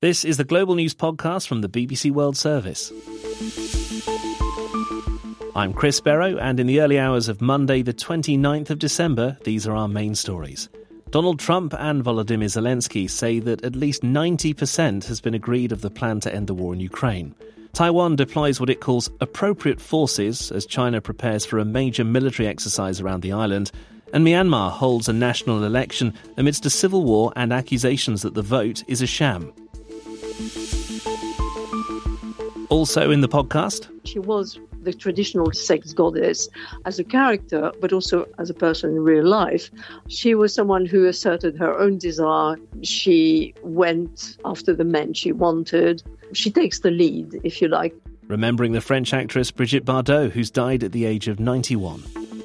This is the Global News Podcast from the BBC World Service. I'm Chris Barrow, and in the early hours of Monday, the 29th of December, these are our main stories. Donald Trump and Volodymyr Zelensky say that at least 90% has been agreed of the plan to end the war in Ukraine. Taiwan deploys what it calls appropriate forces as China prepares for a major military exercise around the island. And Myanmar holds a national election amidst a civil war and accusations that the vote is a sham. Also in the podcast, she was the traditional sex goddess as a character, but also as a person in real life. She was someone who asserted her own desire. She went after the men she wanted. She takes the lead, if you like. Remembering the French actress Brigitte Bardot, who's died at the age of 91.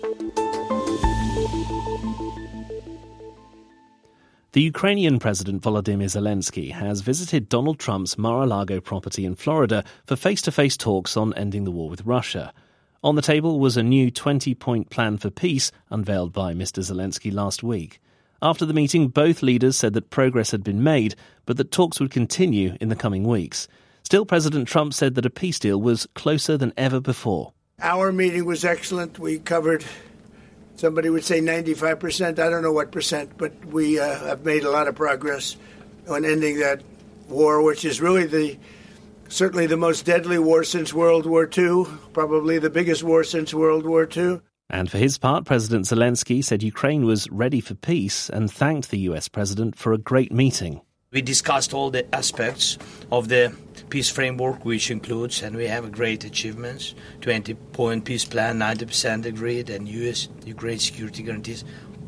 The Ukrainian President Volodymyr Zelensky has visited Donald Trump's Mar-a-Lago property in Florida for face-to-face talks on ending the war with Russia. On the table was a new 20-point plan for peace unveiled by Mr. Zelensky last week. After the meeting, both leaders said that progress had been made, but that talks would continue in the coming weeks. Still, President Trump said that a peace deal was closer than ever before. Our meeting was excellent. We covered, somebody would say 95%, I don't know what percent, but we have made a lot of progress on ending that war, which is really certainly the most deadly war since World War II, probably the biggest war since World War II. And for his part, President Zelensky said Ukraine was ready for peace and thanked the US president for a great meeting. We discussed all the aspects of the peace framework, which includes, and we have great achievements, 20-point peace plan, 90% agreed, and US-Ukraine security guarantees,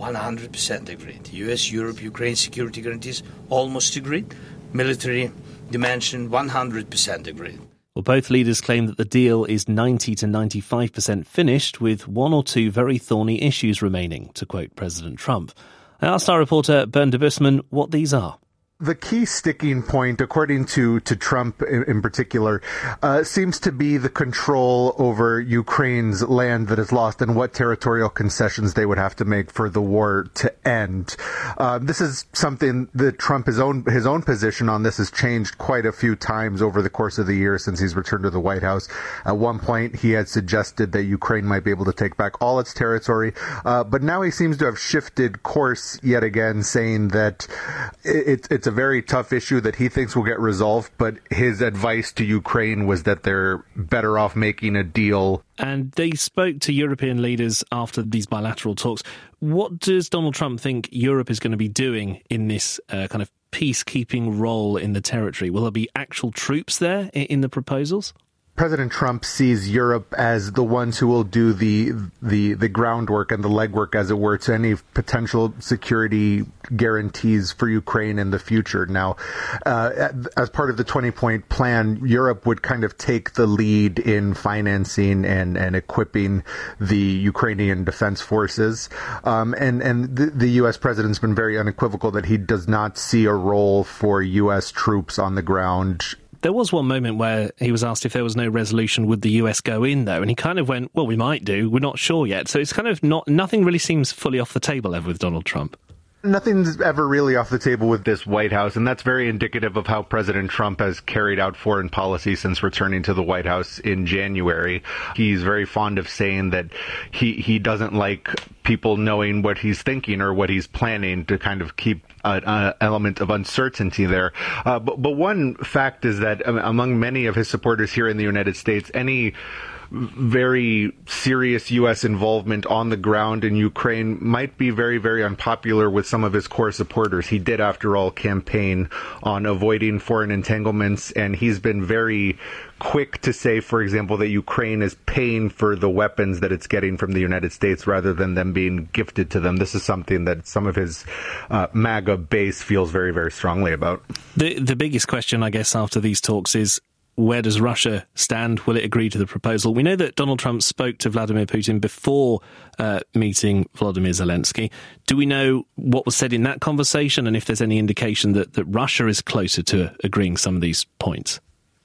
100% agreed. US-Europe-Ukraine security guarantees, almost agreed. Military dimension, 100% agreed. Well, both leaders claim that the deal is 90 to 95% finished, with one or two very thorny issues remaining, to quote President Trump. I asked our reporter Bernd Debusman what these are. The key sticking point, according to Trump in particular, seems to be the control over Ukraine's land that is lost and what territorial concessions they would have to make for the war to end. This is something that Trump, his own position on this has changed quite a few times over the course of the year since he's returned to the White House. At one point, he had suggested that Ukraine might be able to take back all its territory, but now he seems to have shifted course yet again, saying that it's a very tough issue that he thinks will get resolved, but his advice to Ukraine was that they're better off making a deal. And they spoke to European leaders after these bilateral talks. What does Donald Trump think Europe is going to be doing in this kind of peacekeeping role in the territory? Will there be actual troops there in the proposals? President Trump sees Europe as the ones who will do the groundwork and the legwork, as it were, to any potential security guarantees for Ukraine in the future. Now, as part of the 20-point plan, Europe would kind of take the lead in financing and equipping the Ukrainian defense forces. And the U.S. president's been very unequivocal that he does not see a role for U.S. troops on the ground. There was one moment where he was asked if there was no resolution, would the US go in, though? And he kind of went, well, we might do. We're not sure yet. So it's kind of nothing really seems fully off the table ever with Donald Trump. Nothing's ever really off the table with this White House, and that's very indicative of how President Trump has carried out foreign policy since returning to the White House in January. He's very fond of saying that he doesn't like people knowing what he's thinking or what he's planning, to kind of keep an element of uncertainty there. But one fact is that among many of his supporters here in the United States, any very serious U.S. involvement on the ground in Ukraine might be very, very unpopular with some of his core supporters. He did, after all, campaign on avoiding foreign entanglements, and he's been very quick to say, for example, that Ukraine is paying for the weapons that it's getting from the United States rather than them being gifted to them. This is something that some of his MAGA base feels very, very strongly about. The biggest question, I guess, after these talks is, where does Russia stand? Will it agree to the proposal? We know that Donald Trump spoke to Vladimir Putin before meeting Volodymyr Zelensky. Do we know what was said in that conversation and if there's any indication that Russia is closer to agreeing some of these points?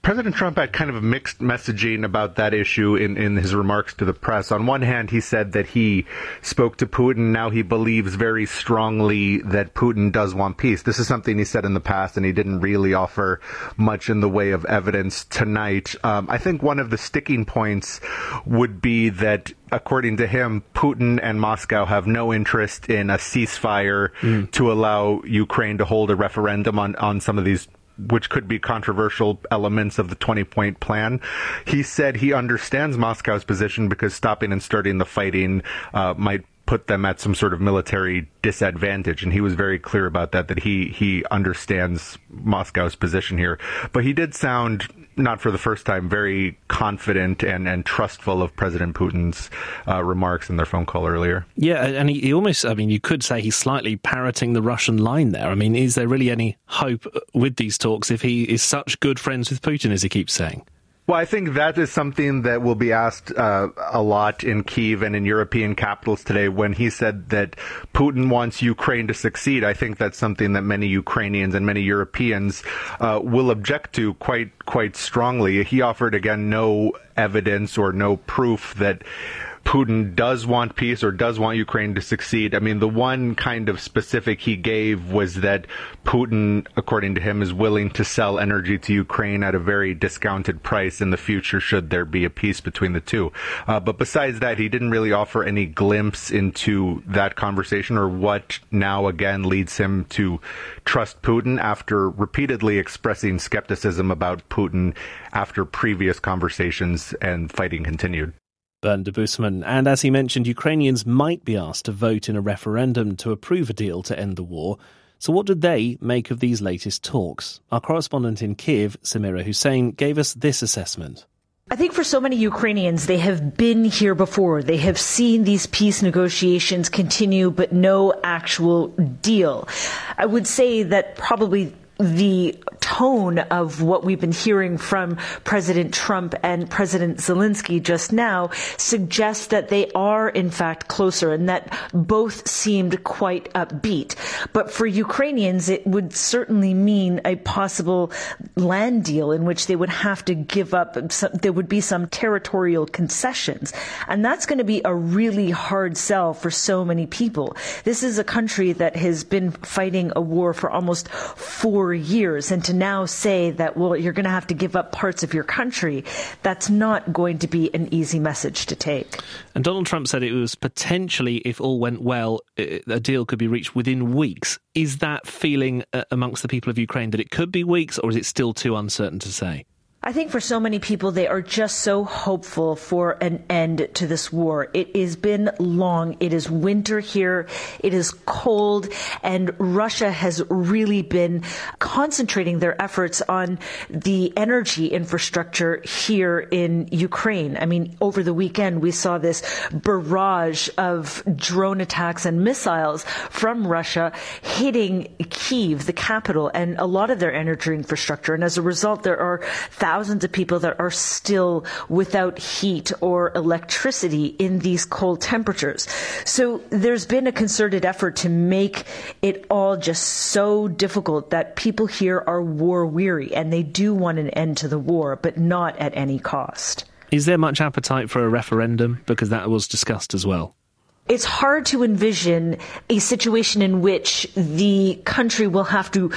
President Trump had kind of a mixed messaging about that issue in his remarks to the press. On one hand, he said that he spoke to Putin. Now he believes very strongly that Putin does want peace. This is something he said in the past, and he didn't really offer much in the way of evidence tonight. I think one of the sticking points would be that, according to him, Putin and Moscow have no interest in a ceasefire to allow Ukraine to hold a referendum on some of these, which could be controversial elements of the 20-point plan. He said he understands Moscow's position because stopping and starting the fighting might put them at some sort of military disadvantage. And he was very clear about that he understands Moscow's position here. But he did sound, not for the first time, very confident and trustful of President Putin's remarks in their phone call earlier. Yeah, and he almost, you could say he's slightly parroting the Russian line there. Is there really any hope with these talks if he is such good friends with Putin, as he keeps saying? Well, I think that is something that will be asked a lot in Kyiv and in European capitals today. When he said that Putin wants Ukraine to succeed, I think that's something that many Ukrainians and many Europeans will object to quite strongly. He offered, again, no evidence or no proof that Putin does want peace or does want Ukraine to succeed. The one kind of specific he gave was that Putin, according to him, is willing to sell energy to Ukraine at a very discounted price in the future should there be a peace between the two. But besides that, he didn't really offer any glimpse into that conversation or what now again leads him to trust Putin after repeatedly expressing skepticism about Putin after previous conversations and fighting continued. Bernd Debusmann. And as he mentioned, Ukrainians might be asked to vote in a referendum to approve a deal to end the war. So what did they make of these latest talks? Our correspondent in Kyiv, Samira Hussein, gave us this assessment. I think for so many Ukrainians, they have been here before. They have seen these peace negotiations continue, but no actual deal. I would say that probably the tone of what we've been hearing from President Trump and President Zelensky just now suggests that they are, in fact, closer and that both seemed quite upbeat. But for Ukrainians, it would certainly mean a possible land deal in which they would have to give up, there would be some territorial concessions. And that's going to be a really hard sell for so many people. This is a country that has been fighting a war for almost 4 years, and to now say that, well, you're going to have to give up parts of your country, that's not going to be an easy message to take. And Donald Trump said it was potentially, if all went well, a deal could be reached within weeks. Is that feeling amongst the people of Ukraine that it could be weeks, or is it still too uncertain to say? I think for so many people, they are just so hopeful for an end to this war. It has been long. It is winter here. It is cold. And Russia has really been concentrating their efforts on the energy infrastructure here in Ukraine. Over the weekend, we saw this barrage of drone attacks and missiles from Russia hitting Kyiv, the capital, and a lot of their energy infrastructure. And as a result, there are thousands of people that are still without heat or electricity in these cold temperatures. So there's been a concerted effort to make it all just so difficult that people here are war weary and they do want an end to the war, but not at any cost. Is there much appetite for a referendum? Because that was discussed as well. It's hard to envision a situation in which the country will have to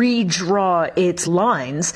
redraw its lines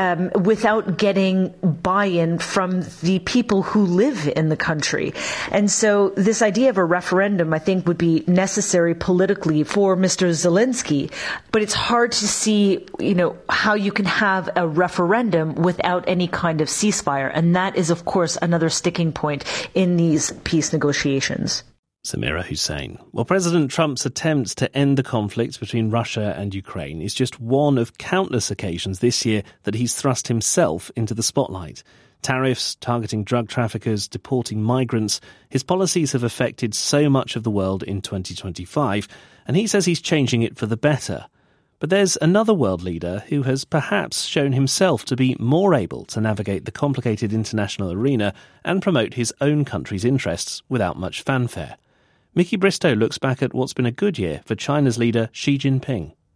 without getting buy-in from the people who live in the country. And so this idea of a referendum, I think, would be necessary politically for Mr. Zelensky. But it's hard to see, how you can have a referendum without any kind of ceasefire. And that is, of course, another sticking point in these peace negotiations. Samira Hussein. Well, President Trump's attempts to end the conflict between Russia and Ukraine is just one of countless occasions this year that he's thrust himself into the spotlight. Tariffs, targeting drug traffickers, deporting migrants, his policies have affected so much of the world in 2025, and he says he's changing it for the better. But there's another world leader who has perhaps shown himself to be more able to navigate the complicated international arena and promote his own country's interests without much fanfare. Mickey Bristow looks back at what's been a good year for China's leader Xi Jinping.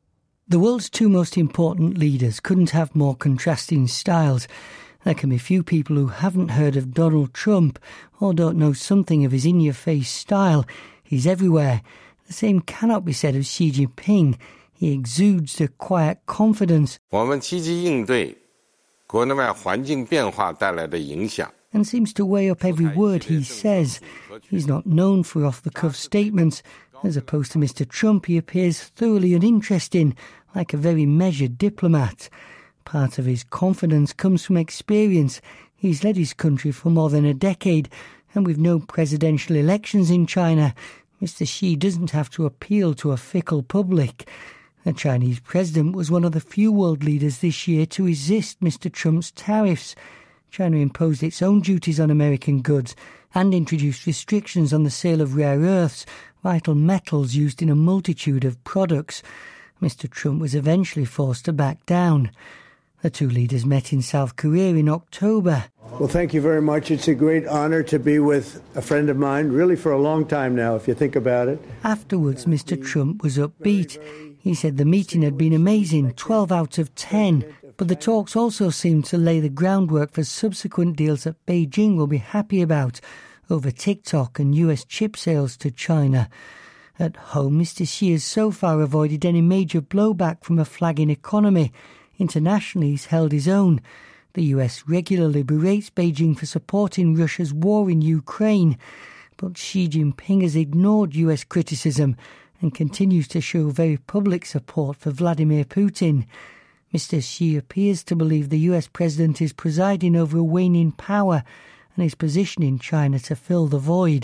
The world's two most important leaders couldn't have more contrasting styles. There can be few people who haven't heard of Donald Trump or don't know something of his in-your-face style. He's everywhere. The same cannot be said of Xi Jinping. He exudes a quiet confidence. 我们积极应对国内外环境变化带来的影响。 And seems to weigh up every word he says. He's not known for off-the-cuff statements. As opposed to Mr. Trump, he appears thoroughly uninteresting, like a very measured diplomat. Part of his confidence comes from experience. He's led his country for more than a decade, and with no presidential elections in China, Mr. Xi doesn't have to appeal to a fickle public. The Chinese president was one of the few world leaders this year to resist Mr. Trump's tariffs. China imposed its own duties on American goods and introduced restrictions on the sale of rare earths, vital metals used in a multitude of products. Mr. Trump was eventually forced to back down. The two leaders met in South Korea in October. Well, thank you very much. It's a great honor to be with a friend of mine, really for a long time now, if you think about it. Afterwards, Mr. Trump was upbeat. He said the meeting had been amazing, 12 out of 10. But the talks also seemed to lay the groundwork for subsequent deals that Beijing will be happy about over TikTok and US chip sales to China. At home, Mr. Xi has so far avoided any major blowback from a flagging economy. Internationally, he's held his own. The US regularly berates Beijing for supporting Russia's war in Ukraine. But Xi Jinping has ignored US criticism and continues to show very public support for Vladimir Putin. Mr. Xi appears to believe the US president is presiding over a waning power and is positioning China to fill the void.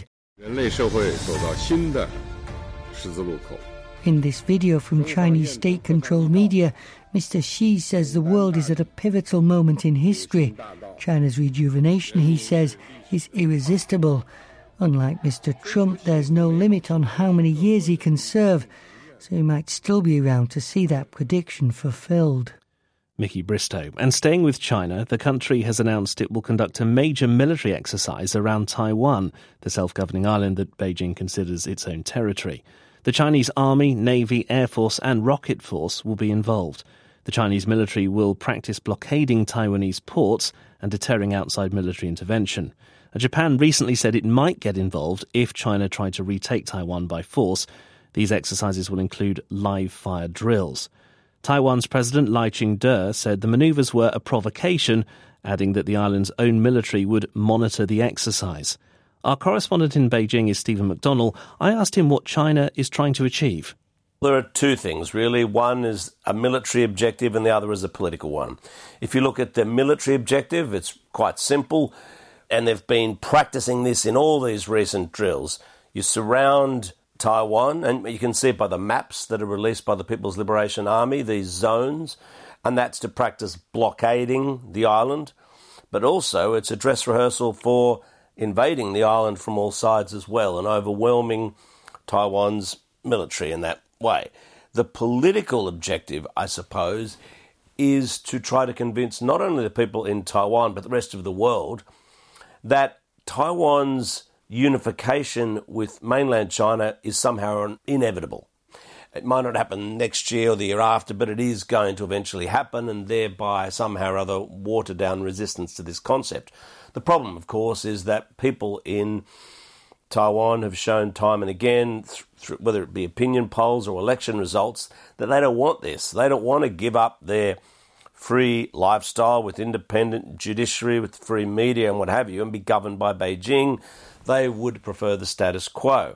In this video from Chinese state-controlled media, Mr. Xi says the world is at a pivotal moment in history. China's rejuvenation, he says, is irresistible. Unlike Mr. Trump, there's no limit on how many years he can serve, so he might still be around to see that prediction fulfilled. Mickey Bristow. And staying with China, the country has announced it will conduct a major military exercise around Taiwan, the self-governing island that Beijing considers its own territory. The Chinese Army, Navy, Air Force and Rocket Force will be involved. The Chinese military will practice blockading Taiwanese ports and deterring outside military intervention. Japan recently said it might get involved if China tried to retake Taiwan by force. These exercises will include live-fire drills. Taiwan's President Lai Ching-te said the manoeuvres were a provocation, adding that the island's own military would monitor the exercise. Our correspondent in Beijing is Stephen McDonnell. I asked him what China is trying to achieve. There are two things, really. One is a military objective and the other is a political one. If you look at the military objective, it's quite simple, and they've been practicing this in all these recent drills. You surround Taiwan, and you can see it by the maps that are released by the People's Liberation Army, these zones, and that's to practice blockading the island. But also it's a dress rehearsal for invading the island from all sides as well and overwhelming Taiwan's military in that way. The political objective, I suppose, is to try to convince not only the people in Taiwan but the rest of the world that Taiwan's unification with mainland China is somehow inevitable. It might not happen next year or the year after, but it is going to eventually happen, and thereby somehow or other water down resistance to this concept. The problem, of course, is that people in Taiwan have shown time and again, whether it be opinion polls or election results, that they don't want this. They don't want to give up their free lifestyle with independent judiciary, with free media and what have you, and be governed by Beijing. They would prefer the status quo.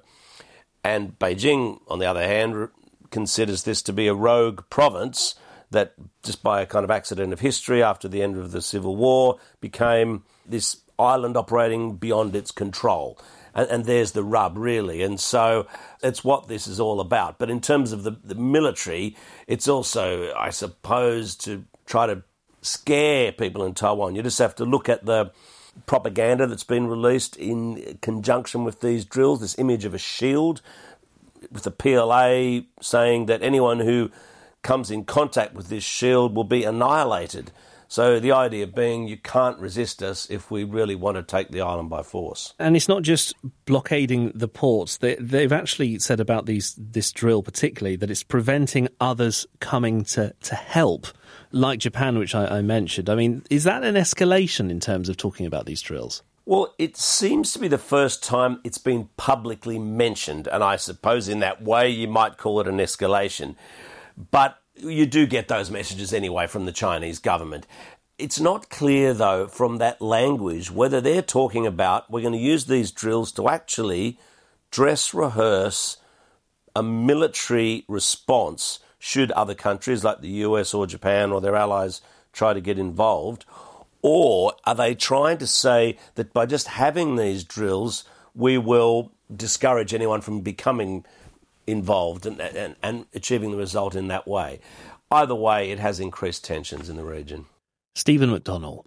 And Beijing, on the other hand, considers this to be a rogue province that, just by a kind of accident of history after the end of the Civil War, became this island operating beyond its control. And there's the rub, really. And so it's what this is all about. But in terms of the military, it's also, I suppose, to try to scare people in Taiwan. You just have to look at the propaganda that's been released in conjunction with these drills, this image of a shield with the PLA saying that anyone who comes in contact with this shield will be annihilated. So the idea being you can't resist us if we really want to take the island by force. And it's not just blockading the ports. They've actually said about this drill particularly that it's preventing others coming to help, like Japan, which I mentioned. I mean, is that an escalation in terms of talking about these drills? Well, it seems to be the first time it's been publicly mentioned, and I suppose in that way you might call it an escalation. But you do get those messages anyway from the Chinese government. It's not clear, though, from that language whether they're talking about we're going to use these drills to actually dress rehearse a military response should other countries like the US or Japan or their allies try to get involved, or are they trying to say that by just having these drills we will discourage anyone from becoming involved and achieving the result in that way? Either way, it has increased tensions in the region. Stephen McDonnell.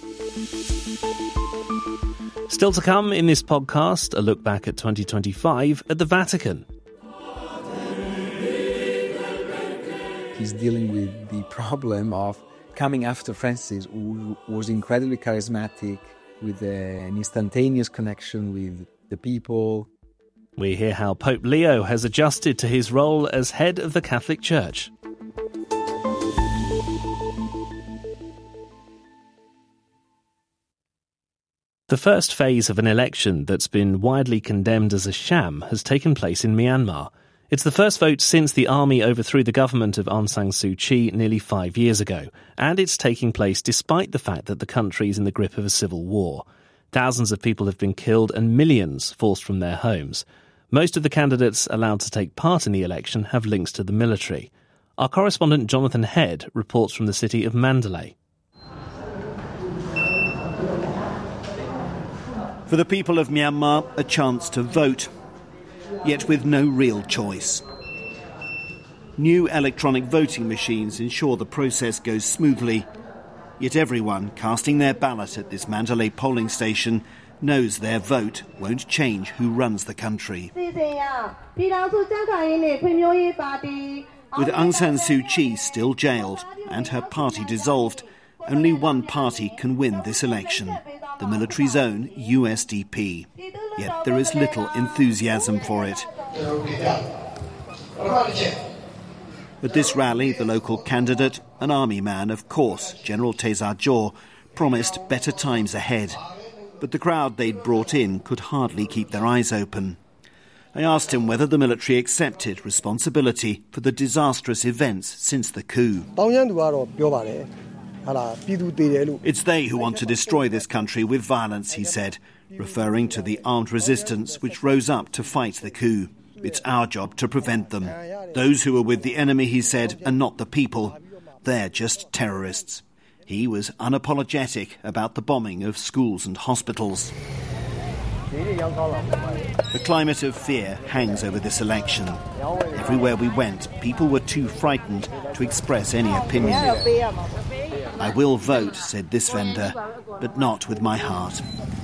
Still to come in this podcast, a look back at 2025 at the Vatican. He's dealing with the problem of coming after Francis, who was incredibly charismatic, with an instantaneous connection with the people. We hear how Pope Leo has adjusted to his role as head of the Catholic Church. The first phase of an election that's been widely condemned as a sham has taken place in Myanmar. It's the first vote since the army overthrew the government of Aung San Suu Kyi nearly 5 years ago, and it's taking place despite the fact that the country is in the grip of a civil war. Thousands of people have been killed and millions forced from their homes. Most of the candidates allowed to take part in the election have links to the military. Our correspondent Jonathan Head reports from the city of Mandalay. For the people of Myanmar, a chance to vote, yet with no real choice. New electronic voting machines ensure the process goes smoothly, yet everyone casting their ballot at this Mandalay polling station knows their vote won't change who runs the country. With Aung San Suu Kyi still jailed and her party dissolved, only one party can win this election, the military's own USDP. Yet there is little enthusiasm for it. At this rally, the local candidate, an army man, of course, General Taesar Jaw, promised better times ahead. But the crowd they'd brought in could hardly keep their eyes open. I asked him whether the military accepted responsibility for the disastrous events since the coup. It's they who want to destroy this country with violence, he said, referring to the armed resistance which rose up to fight the coup. It's our job to prevent them. Those who are with the enemy, he said, are not the people. They're just terrorists. He was unapologetic about the bombing of schools and hospitals. The climate of fear hangs over this election. Everywhere we went, people were too frightened to express any opinion. I will vote, said this vendor, but not with my heart.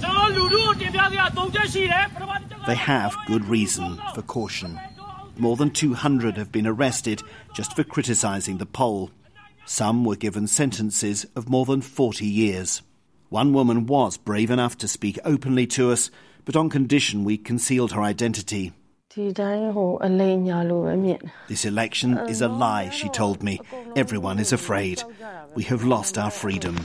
They have good reason for caution. More than 200 have been arrested just for criticising the poll. Some were given sentences of more than 40 years. One woman was brave enough to speak openly to us, but on condition we concealed her identity. This election is a lie, she told me. Everyone is afraid. We have lost our freedom.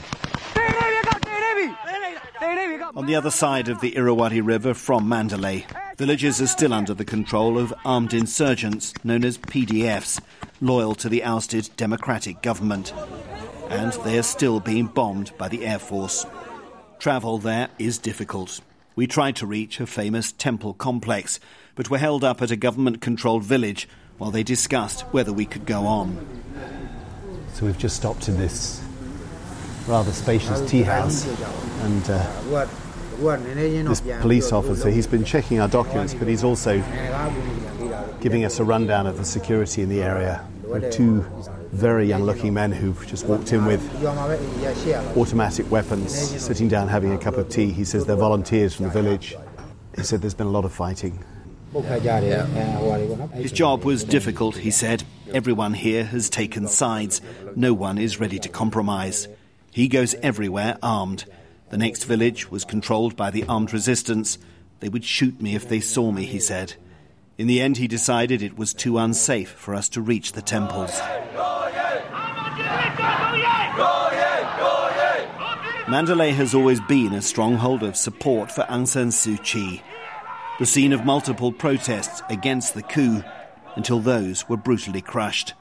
On the other side of the Irrawaddy River from Mandalay, villages are still under the control of armed insurgents known as PDFs, loyal to the ousted democratic government. And they are still being bombed by the Air Force. Travel there is difficult. We tried to reach a famous temple complex, but were held up at a government-controlled village while they discussed whether we could go on. So we've just stopped in this rather spacious tea house, and this police officer, he's been checking our documents, but he's also giving us a rundown of the security in the area. There are two very young-looking men who've just walked in with automatic weapons, sitting down having a cup of tea. He says they're volunteers from the village. He said there's been a lot of fighting. His job was difficult, he said. Everyone here has taken sides. No one is ready to compromise. He goes everywhere armed. The next village was controlled by the armed resistance. They would shoot me if they saw me, he said. In the end, he decided it was too unsafe for us to reach the temples. Mandalay has always been a stronghold of support for Aung San Suu Kyi, the scene of multiple protests against the coup until those were brutally crushed.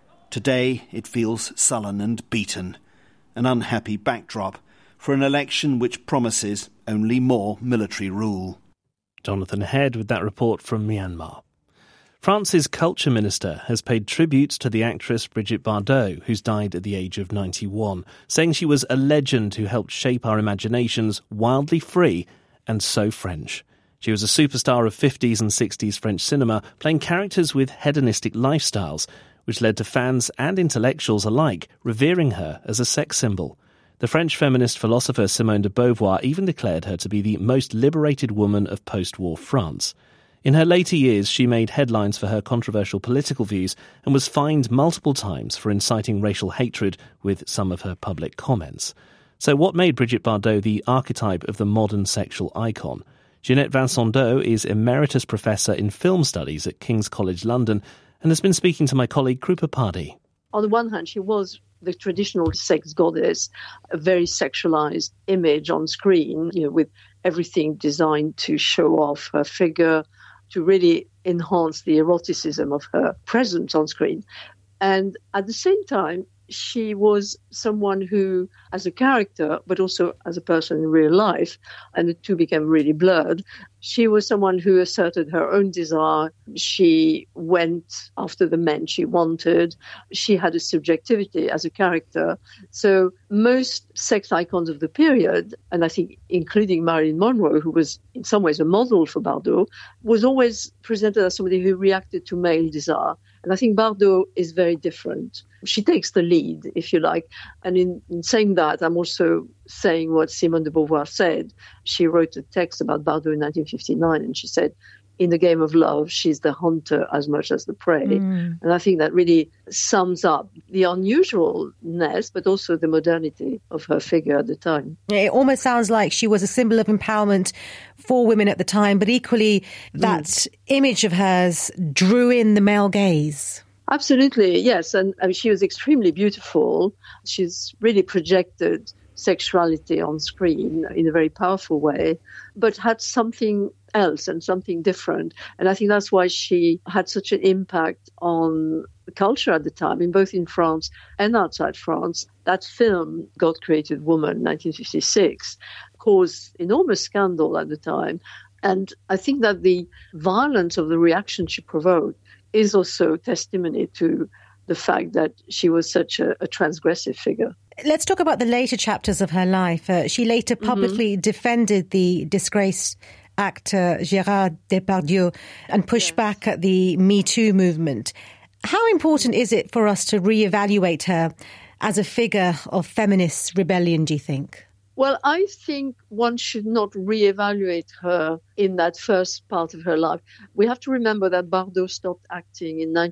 Today, it feels sullen and beaten, an unhappy backdrop for an election which promises only more military rule. Jonathan Head with that report from Myanmar. France's culture minister has paid tribute to the actress Brigitte Bardot, who's died at the age of 91, saying she was a legend who helped shape our imaginations, wildly free and so French. She was a superstar of 50s and 60s French cinema, playing characters with hedonistic lifestyles, which led to fans and intellectuals alike revering her as a sex symbol. The French feminist philosopher Simone de Beauvoir even declared her to be the most liberated woman of post-war France. In her later years, she made headlines for her controversial political views and was fined multiple times for inciting racial hatred with some of her public comments. So what made Brigitte Bardot the archetype of the modern sexual icon? Jeanette Vincent-Deau is Emeritus Professor in Film Studies at King's College London and has been speaking to my colleague Krupa Pardee. On the one hand, she was the traditional sex goddess, a very sexualized image on screen, with everything designed to show off her figure, to really enhance the eroticism of her presence on screen. And at the same time, she was someone who, as a character, but also as a person in real life, and the two became really blurred, she was someone who asserted her own desire. She went after the men she wanted. She had a subjectivity as a character. So most sex icons of the period, and I think including Marilyn Monroe, who was in some ways a model for Bardot, was always presented as somebody who reacted to male desire. And I think Bardot is very different. She takes the lead, if you like. And in saying that, I'm also saying what Simone de Beauvoir said. She wrote a text about Bardot in 1959, and she said, in the game of love, she's the hunter as much as the prey. And I think that really sums up the unusualness, but also the modernity of her figure at the time. It almost sounds like she was a symbol of empowerment for women at the time, but equally that image of hers drew in the male gaze. Absolutely, yes. And she was extremely beautiful. She's really projected sexuality on screen in a very powerful way, but had something else and something different. And I think that's why she had such an impact on the culture at the time, both in France and outside France. That film, God Created Woman, 1956, caused enormous scandal at the time. And I think that the violence of the reaction she provoked is also testimony to the fact that she was such a transgressive figure. Let's talk about the later chapters of her life. She later publicly defended the disgraced actor Gérard Depardieu and pushed back at the Me Too movement. How important is it for us to reevaluate her as a figure of feminist rebellion, do you think? Well, I think one should not reevaluate her in that first part of her life. We have to remember that Bardot stopped acting in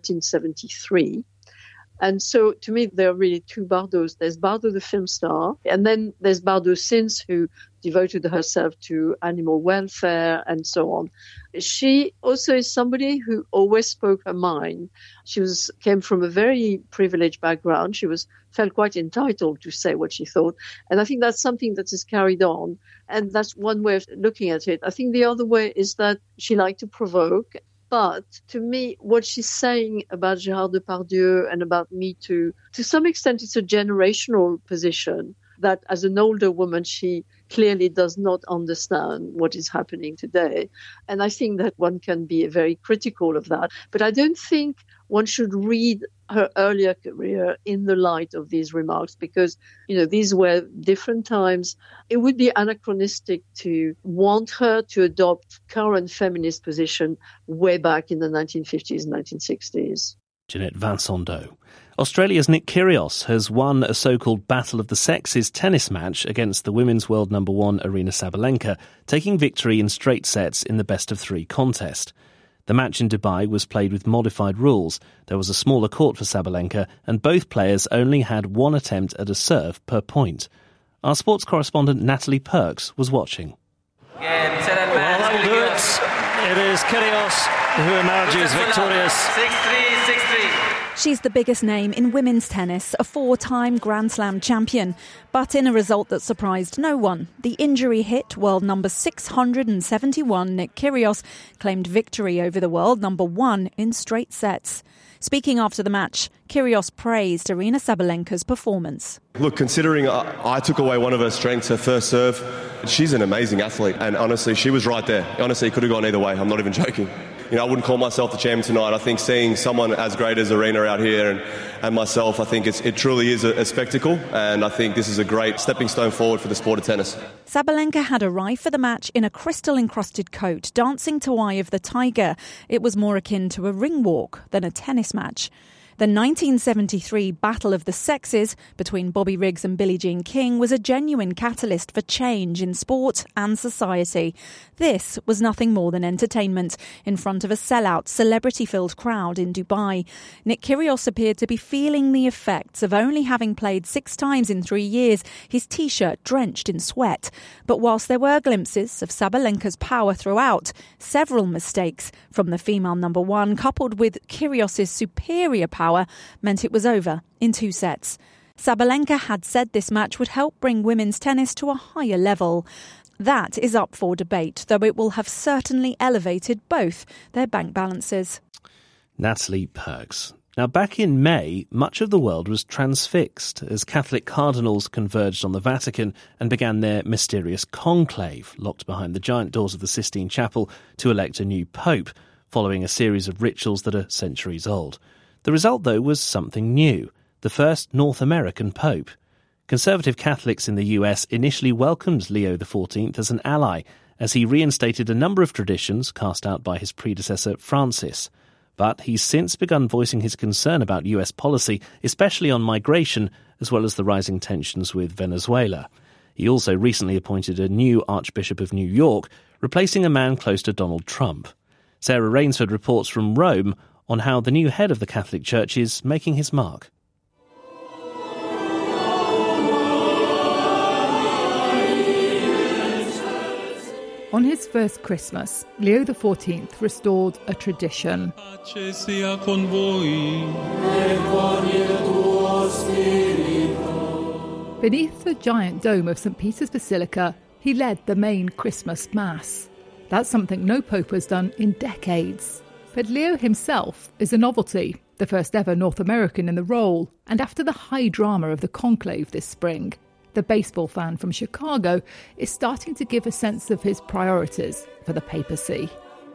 1973. And so, to me, there are really two Bardots. There's Bardot, the film star, and then there's Bardot since, who devoted herself to animal welfare and so on. She also is somebody who always spoke her mind. She came from a very privileged background. She felt quite entitled to say what she thought. And I think that's something that is carried on. And that's one way of looking at it. I think the other way is that she liked to provoke. But to me, what she's saying about Gérard Depardieu and about Me Too, to some extent, it's a generational position that as an older woman, she clearly does not understand what is happening today. And I think that one can be very critical of that. But I don't think one should read her earlier career in the light of these remarks because, these were different times. It would be anachronistic to want her to adopt current feminist position way back in the 1950s and 1960s. Jeanette Vincent-Deau. Australia's Nick Kyrgios has won a so-called Battle of the Sexes tennis match against the women's world number one Aryna Sabalenka, taking victory in straight sets in the best-of-three contest. The match in Dubai was played with modified rules. There was a smaller court for Sabalenka, and both players only had one attempt at a serve per point. Our sports correspondent Natalie Perks was watching. Well, that will do it. It is Kyrgios who emerges victorious. 6-3, 6-3. She's the biggest name in women's tennis, a 4-time Grand Slam champion. But in a result that surprised no one, the injury hit world number 671 Nick Kyrgios claimed victory over the world number 1 in straight sets. Speaking after the match, Kyrgios praised Aryna Sabalenka's performance. Look, considering I took away one of her strengths, her first serve, she's an amazing athlete. And honestly, she was right there. Honestly, it could have gone either way. I'm not even joking. You know, I wouldn't call myself the champion tonight. I think seeing someone as great as Aryna out here and myself, I think it truly is a spectacle. And I think this is a great stepping stone forward for the sport of tennis. Sabalenka had arrived for the match in a crystal-encrusted coat, dancing to Eye of the Tiger. It was more akin to a ring walk than a tennis match. The 1973 Battle of the Sexes between Bobby Riggs and Billie Jean King was a genuine catalyst for change in sport and society. This was nothing more than entertainment in front of a sellout, celebrity-filled crowd in Dubai. Nick Kyrgios appeared to be feeling the effects of only having played 6 times in 3 years, his T-shirt drenched in sweat. But whilst there were glimpses of Sabalenka's power throughout, several mistakes from the female number 1, coupled with Kyrgios' superior power, meant it was over in 2 sets. Sabalenka had said this match would help bring women's tennis to a higher level. That is up for debate, though it will have certainly elevated both their bank balances. Natalie Perks. Now, back in May, much of the world was transfixed as Catholic cardinals converged on the Vatican and began their mysterious conclave, locked behind the giant doors of the Sistine Chapel, to elect a new pope, following a series of rituals that are centuries old. The result, though, was something new, the first North American pope. Conservative Catholics in the US initially welcomed Leo XIV as an ally, as he reinstated a number of traditions cast out by his predecessor Francis. But he's since begun voicing his concern about US policy, especially on migration, as well as the rising tensions with Venezuela. He also recently appointed a new Archbishop of New York, replacing a man close to Donald Trump. Sarah Rainsford reports from Rome on how the new head of the Catholic Church is making his mark. On his first Christmas, Leo XIV restored a tradition. Beneath the giant dome of St. Peter's Basilica, he led the main Christmas Mass. That's something no pope has done in decades. But Leo himself is a novelty, the first ever North American in the role, and after the high drama of the conclave this spring, the baseball fan from Chicago is starting to give a sense of his priorities for the papacy.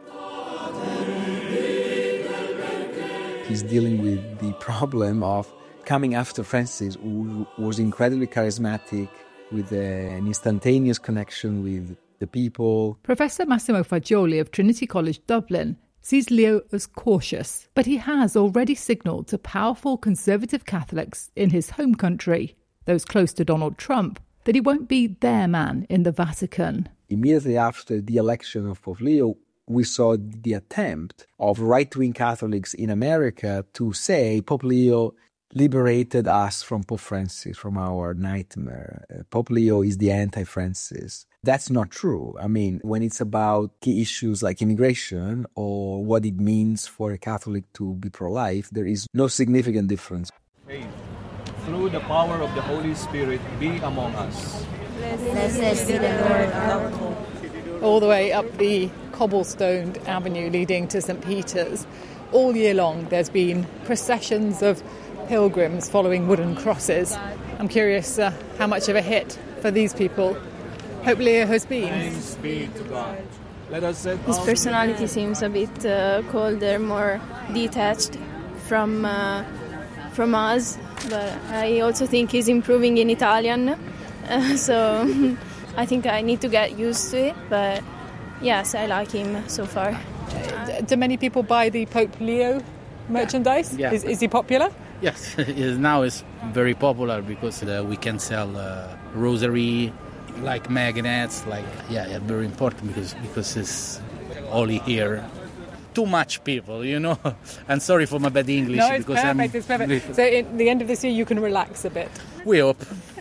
He's dealing with the problem of coming after Francis, who was incredibly charismatic, with an instantaneous connection with the people. Professor Massimo Fagioli of Trinity College Dublin sees Leo as cautious, but he has already signalled to powerful conservative Catholics in his home country, those close to Donald Trump, that he won't be their man in the Vatican. Immediately after the election of Pope Leo, we saw the attempt of right-wing Catholics in America to say Pope Leo liberated us from Pope Francis, from our nightmare. Pope Leo is the anti-Francis. That's not true. I mean, when it's about key issues like immigration or what it means for a Catholic to be pro-life, there is no significant difference. Faith, through the power of the Holy Spirit, be among us. Blessed be the Lord our hope. All the way up the cobblestoned avenue leading to St. Peter's, all year long there's been processions of pilgrims following wooden crosses. I'm curious how much of a hit for these people Pope Leo has been. Thanks be to God. Let us set his personality seems a bit colder, more detached from us, but I also think he's improving in Italian, so I think I need to get used to it, but yes, I like him so far. Do many people buy the Pope Leo merchandise? Yeah. Is he popular? Yes, now it's very popular because we can sell rosary, like magnets, very important because it's only here. too much people, you know. And sorry for my bad English. No, it's because perfect, it's perfect. So at the end of this year, you can relax a bit. We hope.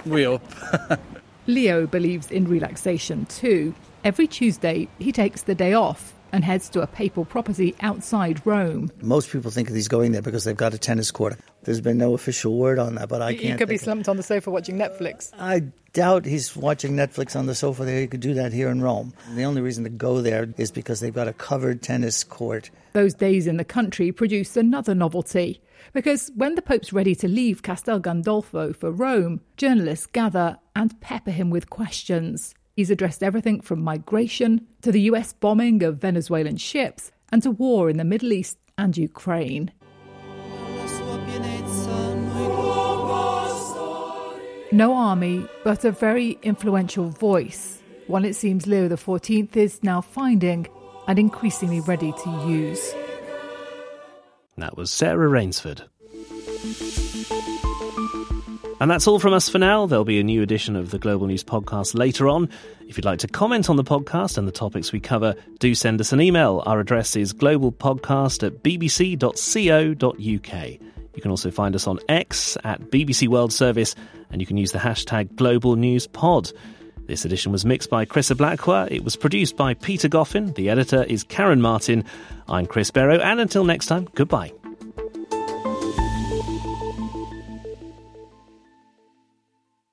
Leo believes in relaxation too. Every Tuesday, he takes the day off and heads to a papal property outside Rome. Most people think that he's going there because they've got a tennis court. There's been no official word on that, but I can't. He could be slumped on the sofa watching Netflix. I doubt he's watching Netflix on the sofa there. He could do that here in Rome. The only reason to go there is because they've got a covered tennis court. Those days in the country produce another novelty. Because when the Pope's ready to leave Castel Gandolfo for Rome, journalists gather and pepper him with questions. He's addressed everything from migration to the US bombing of Venezuelan ships and to war in the Middle East and Ukraine. No army, but a very influential voice. One it seems Leo XIV is now finding and increasingly ready to use. That was Sarah Rainsford. And that's all from us for now. There'll be a new edition of the Global News Podcast later on. If you'd like to comment on the podcast and the topics we cover, do send us an email. Our address is globalpodcast@bbc.co.uk. You can also find us on X at BBC World Service, and you can use the hashtag Global News Pod. This edition was mixed by Chris Ablakwa. It was produced by Peter Goffin. The editor is Karen Martin. I'm Chris Barrow, and until next time, goodbye.